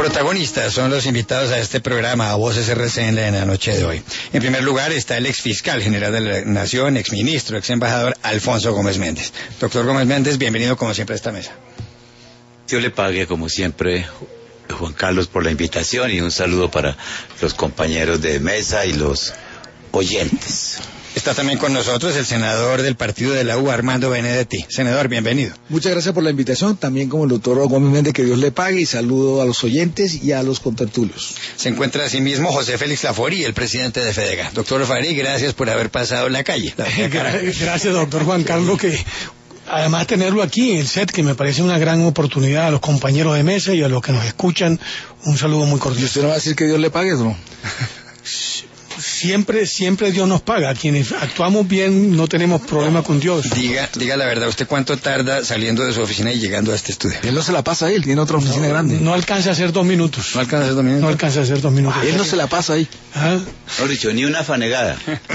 Protagonistas son los invitados a este programa, a Voces RCN, en la noche de hoy. En primer lugar está el exfiscal general de la Nación, exministro, exembajador Alfonso Gómez Méndez. Doctor Gómez Méndez, bienvenido como siempre a esta mesa. Dios le pague como siempre, Juan Carlos, por la invitación, y un saludo para los compañeros de mesa y los oyentes. Está también con nosotros el senador del partido de la U, Armando Benedetti. Senador, bienvenido. Muchas gracias por la invitación, también como el doctor Gómez Méndez, que Dios le pague, y saludo a los oyentes y a los contertulios. Se encuentra asimismo José Félix Laforí, el presidente de FEDEGA. Doctor Laforí, gracias por haber pasado la calle. Gracias, doctor Juan Carlos, que además tenerlo aquí en el set, que me parece una gran oportunidad, a los compañeros de mesa y a los que nos escuchan, un saludo muy cordial. ¿Y usted no va a decir que Dios le pague, no? Siempre Dios nos paga. Quienes actuamos bien no tenemos problema con Dios. Diga la verdad, ¿usted cuánto tarda saliendo de su oficina y llegando a este estudio? Él no se la pasa ahí, él tiene otra oficina grande. No alcanza a hacer 2 minutos. ¿No alcanza a hacer 2 minutos? No alcanza a hacer 2 minutos. Él no se la pasa ahí. ¿Ah? No dicho, ni una fanegada.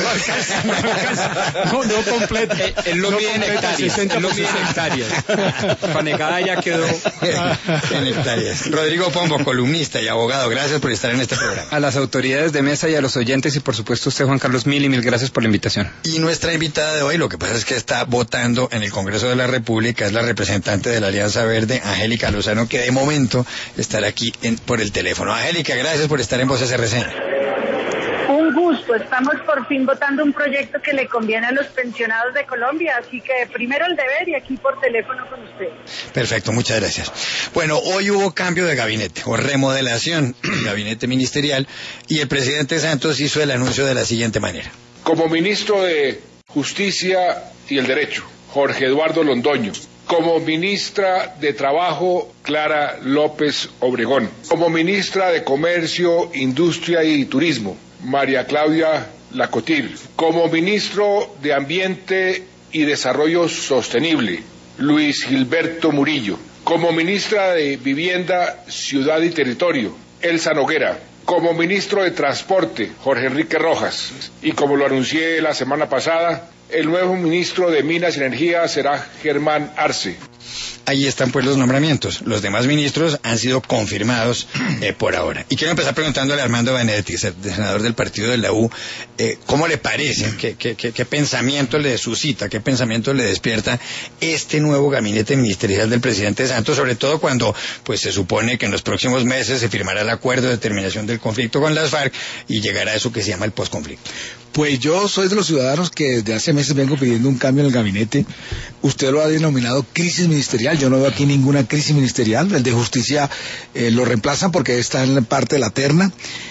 No completa. Él lo mide en hectáreas. Él lo mide en hectáreas. Fanegada ya quedó en hectáreas. Rodrigo Pombo, columnista y abogado, gracias por estar en este programa. A las autoridades de mesa y a los oyentes, y por supuesto usted, Juan Carlos, mil gracias por la invitación. Y nuestra invitada de hoy, lo que pasa es que está votando en el Congreso de la República, es la representante de la Alianza Verde, Angélica Lozano, que de momento estará aquí por el teléfono. Angélica, gracias por estar en Voces RCN. Un gusto, estamos por fin votando un proyecto que le conviene a los pensionados de Colombia, así que primero el deber y aquí por teléfono con usted. Perfecto, muchas gracias. Bueno, hoy hubo cambio de gabinete o remodelación del gabinete ministerial y el presidente Santos hizo el anuncio de la siguiente manera. Como ministro de Justicia y el Derecho, Jorge Eduardo Londoño. Como ministra de Trabajo, Clara López Obregón. Como ministra de Comercio, Industria y Turismo, María Claudia Lacotir. Como ministro de Ambiente y Desarrollo Sostenible, Luis Gilberto Murillo. Como ministra de Vivienda, Ciudad y Territorio, Elsa Noguera. Como ministro de Transporte, Jorge Enrique Rojas. Y como lo anuncié la semana pasada, el nuevo ministro de Minas y Energía será Germán Arce. Ahí están pues los nombramientos. Los demás ministros han sido confirmados por ahora. Y quiero empezar preguntándole a Armando Benedetti, senador del partido de la U, ¿cómo le parece? ¿Qué pensamiento le suscita? ¿Qué pensamiento le despierta este nuevo gabinete ministerial del presidente Santos? Sobre todo cuando pues se supone que en los próximos meses se firmará el acuerdo de terminación del conflicto con las FARC y llegará a eso que se llama el posconflicto. Pues yo soy de los ciudadanos que desde hace meses vengo pidiendo un cambio en el gabinete. Usted lo ha denominado crisis ministerial. Yo no veo aquí ninguna crisis ministerial. El de justicia lo reemplazan porque está en parte de la terna.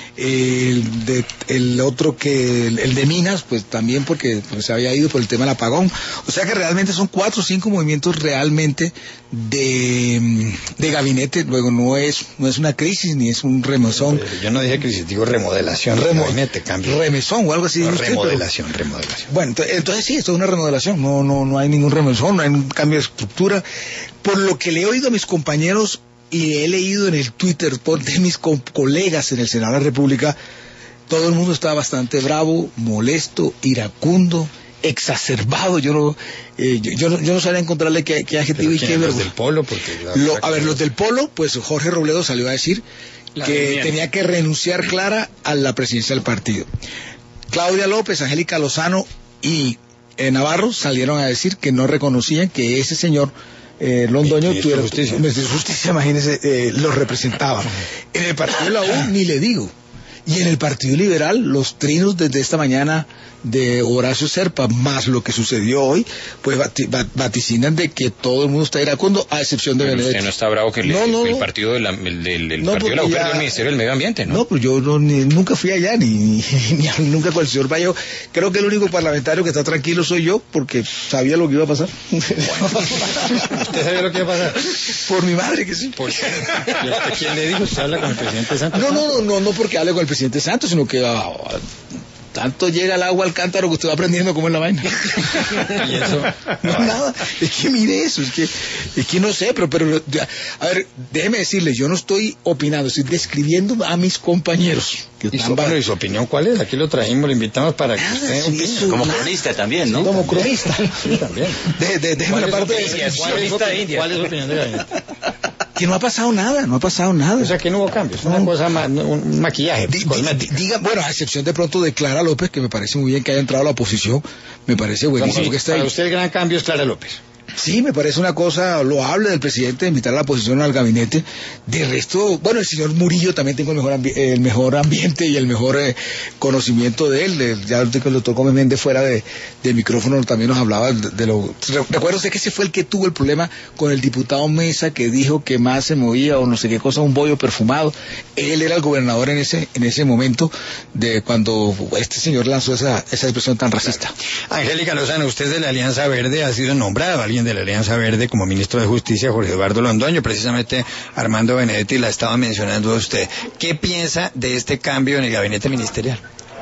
El otro que el de Minas, pues también porque se había ido por el tema del apagón. O sea que realmente son 4 o 5 movimientos realmente de gabinete. Luego no es una crisis ni es un remesón. Yo no dije crisis, digo remodelación de gabinete, cambio. Remesón o algo así. No, remodelación. Bueno, entonces sí, esto es una remodelación. No hay ningún remesón, no hay un cambio de estructura. Por lo que le he oído a mis compañeros y he leído en el Twitter de mis colegas en el Senado de la República, todo el mundo está bastante bravo, molesto, iracundo, exacerbado. Yo no sabía encontrarle qué adjetivo y qué verbo. Los del Polo, los del Polo, pues Jorge Robledo salió a decir que tenía que renunciar Clara a la presidencia del partido. Claudia López, Angélica Lozano y Navarro salieron a decir que no reconocían que ese señor Londoño tuviera justicia, imagínese, lo representaba. En el partido de la U ni le digo. Y en el Partido Liberal, los trinos desde esta mañana de Horacio Serpa, más lo que sucedió hoy, pues vaticinan de que todo el mundo está iracundo, a excepción de Benedetti. Usted no está bravo que el partido del partido de la U perdió el Ministerio del Medio Ambiente, ¿no? No, pues yo nunca fui allá, ni nunca con el señor Bayo. Creo que el único parlamentario que está tranquilo soy yo, porque sabía lo que iba a pasar. ¿Usted sabía lo que iba a pasar? Por mi madre que sí. ¿Quién le dijo? ¿Usted habla con el presidente Santos? No porque hable con el presidente Santos, sino que tanto llega el agua al cántaro que usted va aprendiendo cómo es la vaina. ¿Y eso? No, nada. Es que mire eso, es que no sé, pero a ver, déjeme decirle, yo no estoy opinando, estoy describiendo a mis compañeros. ¿Y su opinión cuál es? Aquí lo trajimos, lo invitamos para que usted opine. Como cronista también, ¿no? Como cronista. Sí, también. Déjeme la parte de... ¿Cuál es su opinión de gabinete? Que no ha pasado nada. O sea, que no hubo cambios, una cosa más, un maquillaje. Diga, bueno, a excepción de pronto de Clara López, que me parece muy bien que haya entrado a la oposición, me parece buenísimo que esté ahí. Para usted el gran cambio es Clara López. Sí, me parece una cosa loable del presidente de invitar a la oposición al gabinete. De resto, bueno, el señor Murillo también tengo el mejor ambiente y el mejor conocimiento de él. Ya el doctor Gómez Méndez fuera de micrófono también nos hablaba de lo... Recuerdo usted que ese fue el que tuvo el problema con el diputado Mesa, que dijo que más se movía o no sé qué cosa, un bollo perfumado. Él era el gobernador en ese momento de cuando este señor lanzó esa expresión tan racista. Angélica Lozano, usted de la Alianza Verde ha sido nombrado alguien de la Alianza Verde como ministro de Justicia, Jorge Eduardo Londoño. Precisamente Armando Benedetti la estaba mencionando a usted. ¿Qué piensa de este cambio en el gabinete ministerial?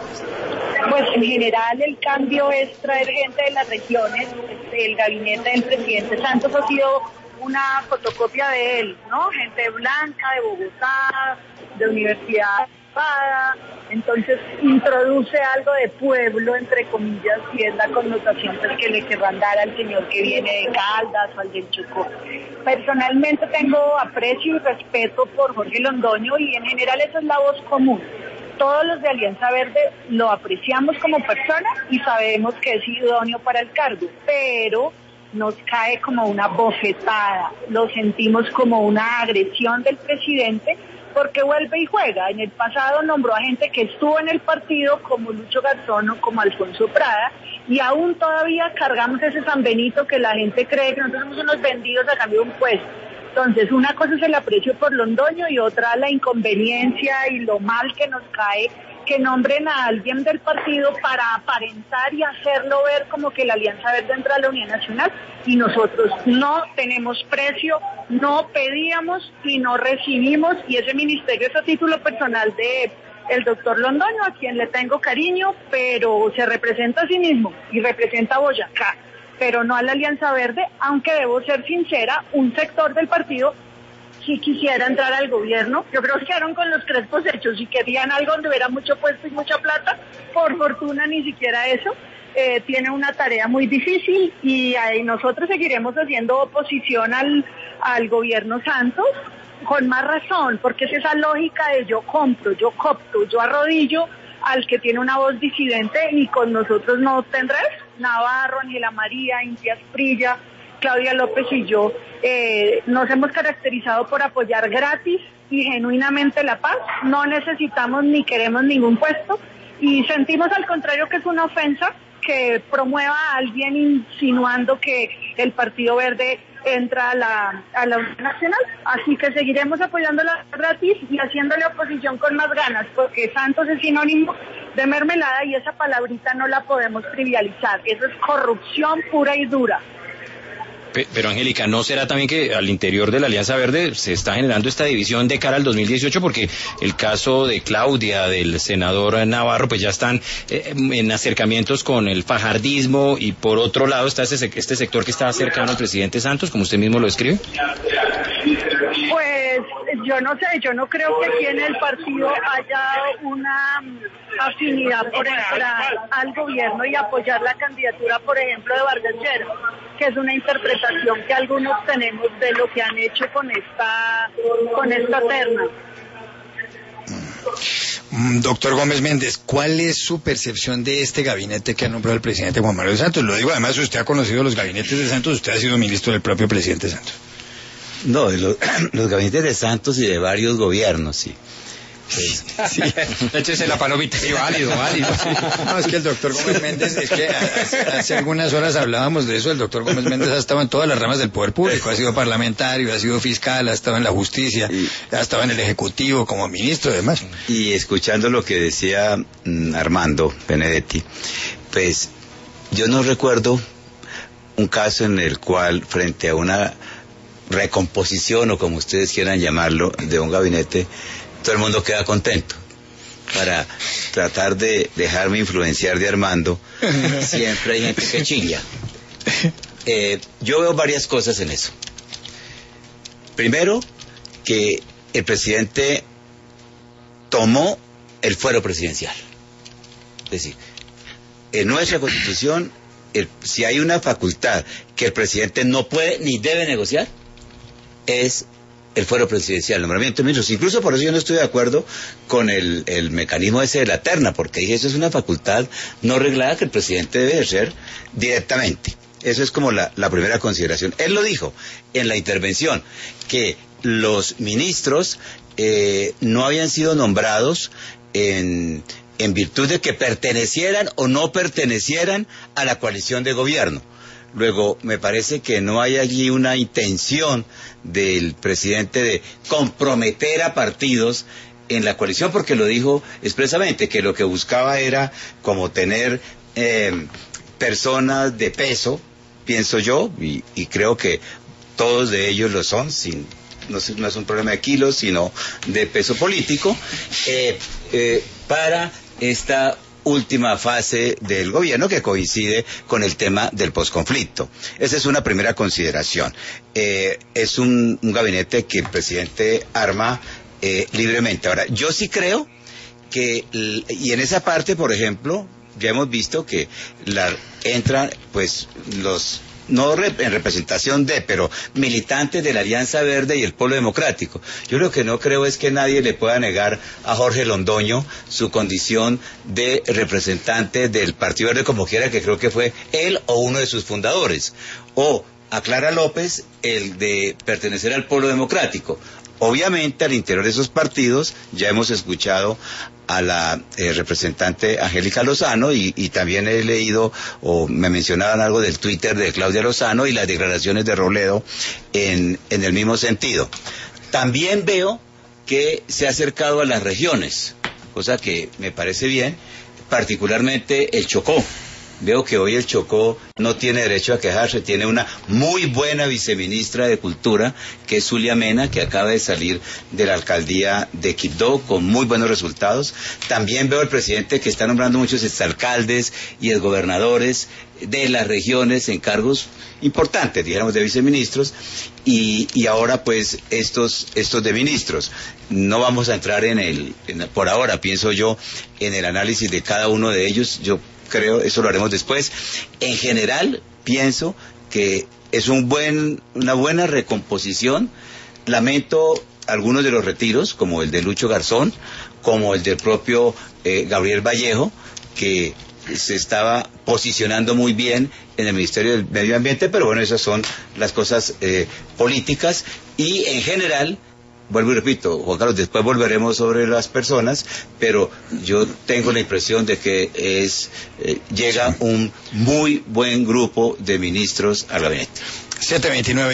Pues en general el cambio es traer gente de las regiones. El gabinete del presidente Santos ha sido una fotocopia de él, ¿no? Gente blanca de Bogotá, de universidad privada. Entonces introduce algo de pueblo, entre comillas, y es la connotación pues, que le querrán dar al señor que viene de Caldas o al del Chocó. Personalmente tengo aprecio y respeto por Jorge Londoño y en general esa es la voz común. Todos los de Alianza Verde lo apreciamos como persona y sabemos que es idóneo para el cargo, pero nos cae como una bofetada, lo sentimos como una agresión del presidente, porque vuelve y juega. En el pasado nombró a gente que estuvo en el partido, como Lucho Garzón o como Alfonso Prada, y aún todavía cargamos ese San Benito que la gente cree que nosotros somos unos vendidos a cambio de un puesto. Entonces, una cosa es el aprecio por Londoño y otra la inconveniencia y lo mal que nos cae que nombren a alguien del partido para aparentar y hacerlo ver como que la Alianza Verde entra a la Unidad Nacional y nosotros no tenemos precio, no pedíamos y no recibimos, y ese ministerio es a título personal de el doctor Londoño, a quien le tengo cariño, pero se representa a sí mismo y representa a Boyacá, pero no a la Alianza Verde, aunque debo ser sincera, un sector del partido si quisiera entrar al gobierno. Yo creo que quedaron con los crespos hechos. Si querían algo donde hubiera mucho puesto y mucha plata, por fortuna ni siquiera eso. Tiene una tarea muy difícil y ahí nosotros seguiremos haciendo oposición al gobierno Santos, con más razón, porque es esa lógica de yo compro, yo coopto, yo arrodillo al que tiene una voz disidente y con nosotros no tendrás. Navarro, Ángela María, Inti Asprilla, Claudia López y yo nos hemos caracterizado por apoyar gratis y genuinamente la paz. No necesitamos ni queremos ningún puesto y sentimos al contrario que es una ofensa que promueva a alguien insinuando que el Partido Verde entra a la Unión Nacional. Así que seguiremos apoyándola gratis y haciéndole oposición con más ganas, porque Santos es sinónimo de mermelada y esa palabrita no la podemos trivializar. Eso es corrupción pura y dura. Pero Angélica, ¿no será también que al interior de la Alianza Verde se está generando esta división de cara al 2018? Porque el caso de Claudia, del senador Navarro, pues ya están en acercamientos con el fajardismo y por otro lado está este sector que está cercano al presidente Santos, como usted mismo lo describe. Pues yo no sé, yo no creo que aquí en el partido haya una afinidad por entrar al gobierno y apoyar la candidatura, por ejemplo, de Vargas Lleras, que es una interpretación que algunos tenemos de lo que han hecho con esta terna. Doctor Gómez Méndez, ¿cuál es su percepción de este gabinete que ha nombrado el presidente Juan Manuel Santos? Lo digo, además, usted ha conocido los gabinetes de Santos, usted ha sido ministro del propio presidente Santos. No, los gabinetes de Santos y de varios gobiernos, sí. Sí, échese la palomita. Sí, válido. No, es que el doctor Gómez Méndez, es que hace algunas horas hablábamos de eso, el doctor Gómez Méndez ha estado en todas las ramas del poder público, ha sido parlamentario, ha sido fiscal, ha estado en la justicia, ha estado en el Ejecutivo como ministro y demás. Y escuchando lo que decía Armando Benedetti, pues yo no recuerdo un caso en el cual frente a una recomposición o como ustedes quieran llamarlo de un gabinete, todo el mundo queda contento. Para tratar de dejarme influenciar de Armando, siempre hay gente que chilla. Yo veo varias cosas en eso. Primero, que el presidente tomó el fuero presidencial. Es decir, en nuestra Constitución, si hay una facultad que el presidente no puede ni debe negociar, es el fuero presidencial, el nombramiento de ministros. Incluso por eso yo no estoy de acuerdo con el mecanismo ese de la terna, porque dije, eso es una facultad no reglada que el presidente debe hacer directamente. Eso es como la primera consideración. Él lo dijo en la intervención, que los ministros no habían sido nombrados en virtud de que pertenecieran o no pertenecieran a la coalición de gobierno. Luego, me parece que no hay allí una intención del presidente de comprometer a partidos en la coalición, porque lo dijo expresamente, que lo que buscaba era como tener personas de peso, pienso yo, y creo que todos de ellos lo son, no es un problema de kilos, sino de peso político, para esta última fase del gobierno, que coincide con el tema del posconflicto. Esa es una primera consideración. Es un gabinete que el presidente arma libremente. Ahora, yo sí creo que, y en esa parte, por ejemplo, ya hemos visto que entran pues los, no en representación de, pero militantes de la Alianza Verde y el Polo Democrático. Yo lo que no creo es que nadie le pueda negar a Jorge Londoño su condición de representante del Partido Verde, como quiera, que creo que fue él o uno de sus fundadores, o a Clara López el de pertenecer al Polo Democrático. Obviamente, al interior de esos partidos ya hemos escuchado a la representante Angélica Lozano, y también he leído o me mencionaban algo del Twitter de Claudia Lozano y las declaraciones de Robledo en el mismo sentido. También veo que se ha acercado a las regiones, cosa que me parece bien, particularmente el Chocó. Veo que hoy el Chocó no tiene derecho a quejarse, tiene una muy buena viceministra de Cultura, que es Zulia Mena, que acaba de salir de la alcaldía de Quibdó con muy buenos resultados. También veo al presidente que está nombrando muchos exalcaldes y exgobernadores de las regiones en cargos importantes, dijéramos, de viceministros, y ahora pues estos de ministros. No vamos a entrar por ahora, pienso yo, en el análisis de cada uno de ellos. Yo creo, eso lo haremos después. En general, pienso que es una buena recomposición. Lamento algunos de los retiros, como el de Lucho Garzón, como el del propio Gabriel Vallejo, que se estaba posicionando muy bien en el Ministerio del Medio Ambiente, pero bueno, esas son las cosas políticas. Y en general, vuelvo y repito, Juan Carlos, después volveremos sobre las personas, pero yo tengo la impresión de que llega un muy buen grupo de ministros al gabinete. 7:29.